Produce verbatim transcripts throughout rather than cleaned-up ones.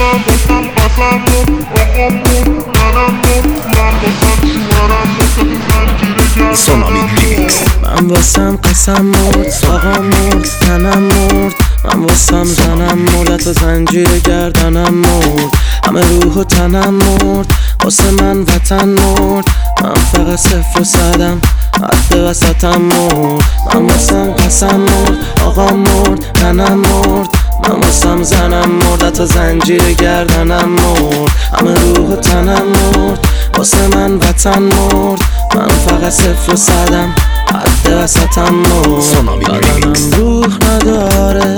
من باسم قسم بود آقام بود منم بود من باسم شوهرم بود زنجیره سونامی ریمیکس. من واسم قسم مرد آقام مرد تنم مرد من واسم زنم مرد تا زنجیر گردنم مرد همه روح و تنم مرد واسه من وطن مرد من فقط صفر و صدم حد وسطم مرد من واسم قسم مرد آقام مرد تنم مرد من واسم زنم مرد تا زنجیر گردنم مرد همه روح و تنم مرد واسه من وطن مرد من فقط صفر و صدم حد وسطم مرد بدنم روح نداره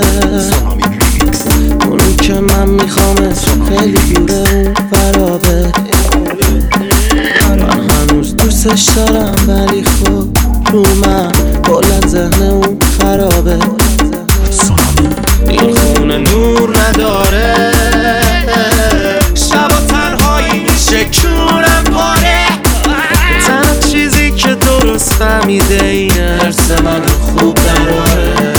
اونی که من میخوامه خیلی دوره اون فرابه من هنوز دوستش دارم ولی خب رو من بلند ذهن اون خرابه این خونه نور نداره شبا تنهایی میشه کونم پاره تنها چیزی که درست فهمیده اینه حرس من رو خوب دراره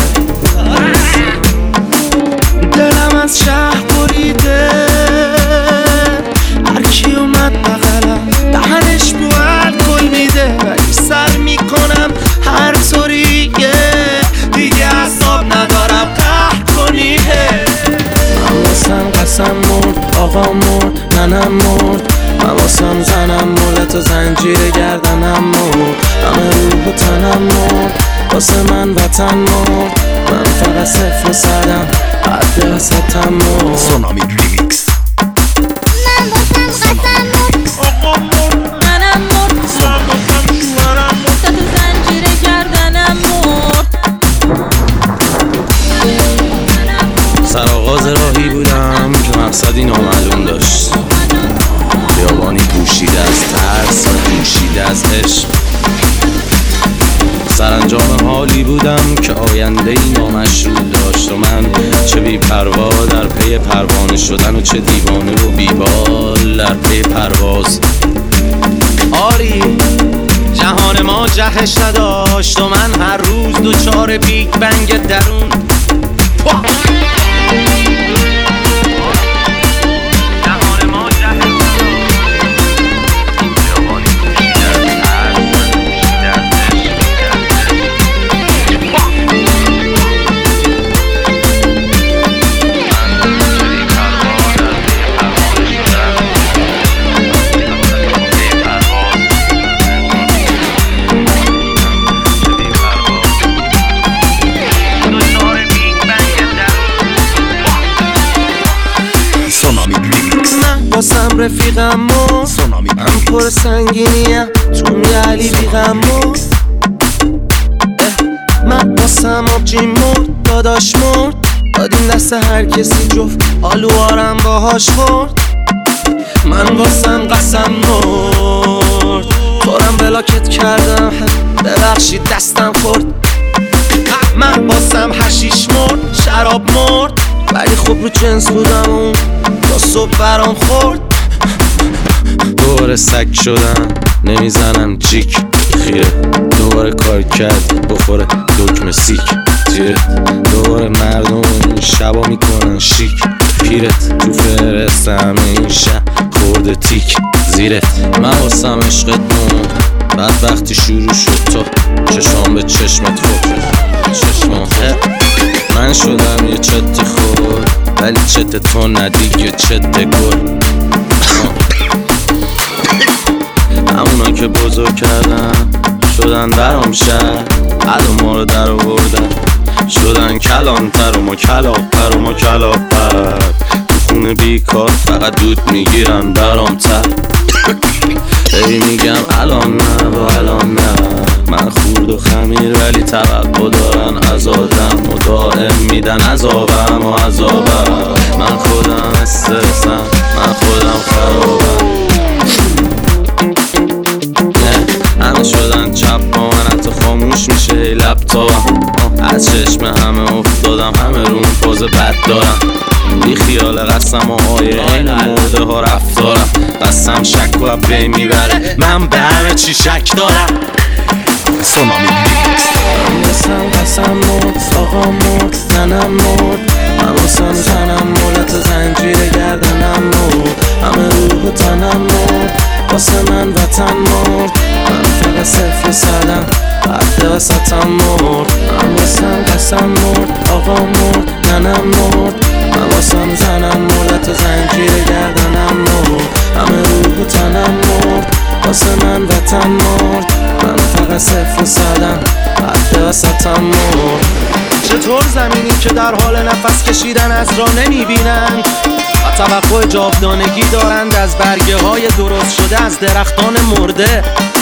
دلم از شهر بریده هرکی اومد بغلم دهنش بو الکل میده ولی سر میکنم هر طوریه دیگه حساب ندارم قهر کنیه من واسم قسم مرد آقا مرد منم مرد من واسم زنم مرد تا زنجیر گردنم مرد همه روح و تنم مرد واسه من وطن مرد من فقط صفر و صدم حد وسطم مرد سونامی ریمیکس. من واسم قسم مرد آقام مرد منم مرد من باسم شوهرم بود تا تو زنجیر گردنم مرد سرآغاز راهی بودم که مقصدی نامعلوم داشت بیابانی پوشیده از ترس و پوشیده از عشق سرانجام حالی بودم که آینده ای نامشروط داشت و من چه بی پروا در پی پروانه شدن و چه دیوانه و بیبال در پی پرواز آری جهان ما جهش نداشت و من هر روز دوچار بیگ بنگ درون واسم رفیقم و سونامی من پر سنگینیم چون یه علی بیغم و من واسم آبجی مرد داداش مرد دادیم دست هر کسی جفت آلوارم باهاش خورد من واسم قسم مرد تورم بلاکت کردم ببخشید دستم خورد من واسم حشیش مرد شراب مرد ولی خوب رو جنس بودم اون تا صبح برام خورد دوباره سگ شدم نمیزنم جیک خیره دوباره کار کرد بخوره دکمه سیک تیرت دوباره مردم این شبا میکنن شیک پیرت تو فرست همه این شب خورده تیک زیرت من واسم عشقت مون بعد وقتی شروع شد تو چشام به چشمت فکر چشمام من شدم یه چت خور ولی چت تو ندیگه چت گل همونا که بزرگ کردم شدن برام شهر عدو ما رو در آوردن شدن کلانتر و ما کلافتر و ما کلافتر تو خونه بیکار فقط دود میگیرن برام تر ای میگم الان نه و الان نه من خورد و خمیر ولی توقع دارن از آدم و دائم میدن عذابم و عذابم من خودم استرسم من خودم خرابم نه همه شدن چپ با من حتی خاموش میشه لپتاپم از چشم همه افتادم همه روم پاز بد دارم بی خیال قسم و آیه این مرده ها رفتارم قسم شک و بی میبره من به همه چی شک دارم سونامی ریمیکس. من واسم قسم مرد آقا مرد تنم مرد من واسم زنم مرد تا زنجیر گردنم وطن مرد. من فقط صفر صدم قد وسطم مرد. من واسم قسم مرد، آقا مرد، ننم مرد. من واسم زنم مرد، تو زنجیر گردنم مرد. همه روح و تنم مرد، واسه من وطن مرد. من فقط صفر صدم قد وسطم مرد. چطور زمینی که در حال نفس کشیدن از را نمیبینند و توقع جاودانگی دارند از برگه های درست شده از درختان مرده.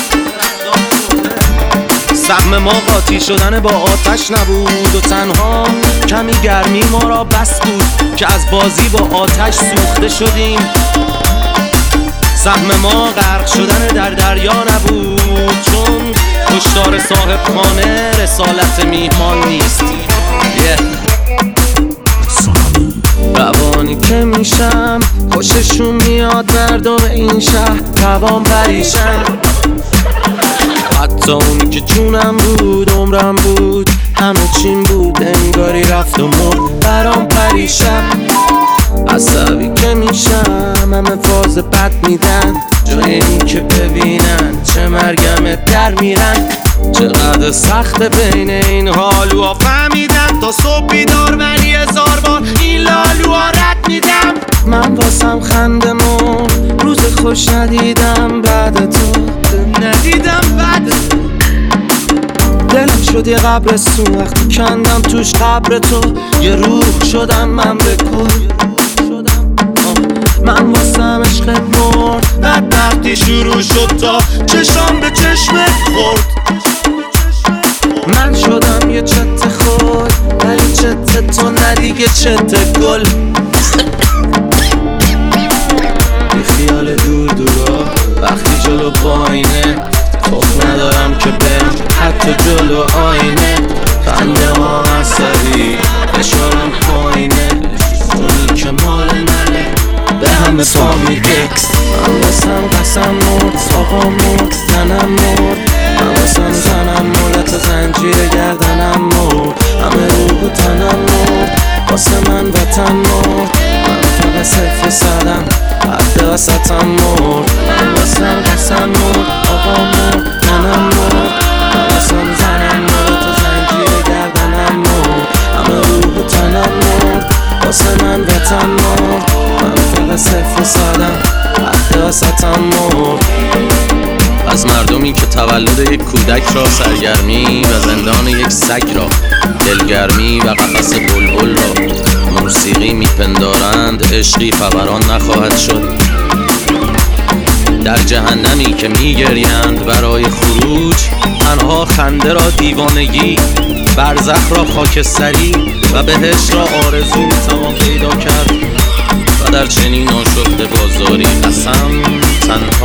سهم ما قاطی شدن با آتش نبود و تنها کمی گرمی ما را بس بود که از بازی با آتش سوخته شدیم. سهم ما غرق شدن در دریا نبود، چون کشتار صاحب خانه رسالت میهمان نیست. yeah. روانی که میشم خوششون میاد مردم این شهر روان پریشن. حتی اونی که جونم بود عمرم بود همه چیم بود انگاری رفت و مرد برام پریشن. عصبی که میشم همه فاز بد میدن جای این که ببینن چه مرگم در میرن. چقدر سخت بین این حالوها فهمیدم تا صبح بیدار ولی هزار بار این لالوها رد میدم. من واسم خنده مون روز خوش ندیدم بعد تو ندیدم بعد تو. دلم شد یه قبرستون وقتی کندم توش قبر تو. یه روح شدم من به کل. من واسم عشق مرد بعد وقتی شروع شد تا چشام به چشمت خورد. من شدم یه چت خود ولی چت تو ندیگه چت گل. بی خیال دور دورا وقتی جلو پایینه خوف ندارم که برم حتی جلو آینه. خنده ها عصبی اشارم پایینه اونی که مال منه به همه پا میگه. من واسم قسم مرد، آقا مرد، تنم مرد. من واسم زنم مرد، تا زنجیر گردنم مرد. همه روح و تنم مرد، واسه من وطن مرد. من فقط صفر صدم قد وسطم مرد. من واسم قسم مرد، آقا مرد، تنم مرد. من واسم زنم مرد، تا زنجیر گردنم مرد. همه روح و تنم مرد، واسه من وطن مرد. من فقط صفر صدم قد وسطم مرد. از مردمی که تولد یک کودک را سرگرمی و زندان یک سگ را دلگرمی و قفس بلبل را موسیقی میپندارند عشقی فوران نخواهد شد. در جهنمی که میگریند برای خروج تنها خنده را دیوانگی، برزخ را خاکستری و بهشت را آرزو میتوان پیدا کرد. و در چنین آشفته بازاری قسم تنها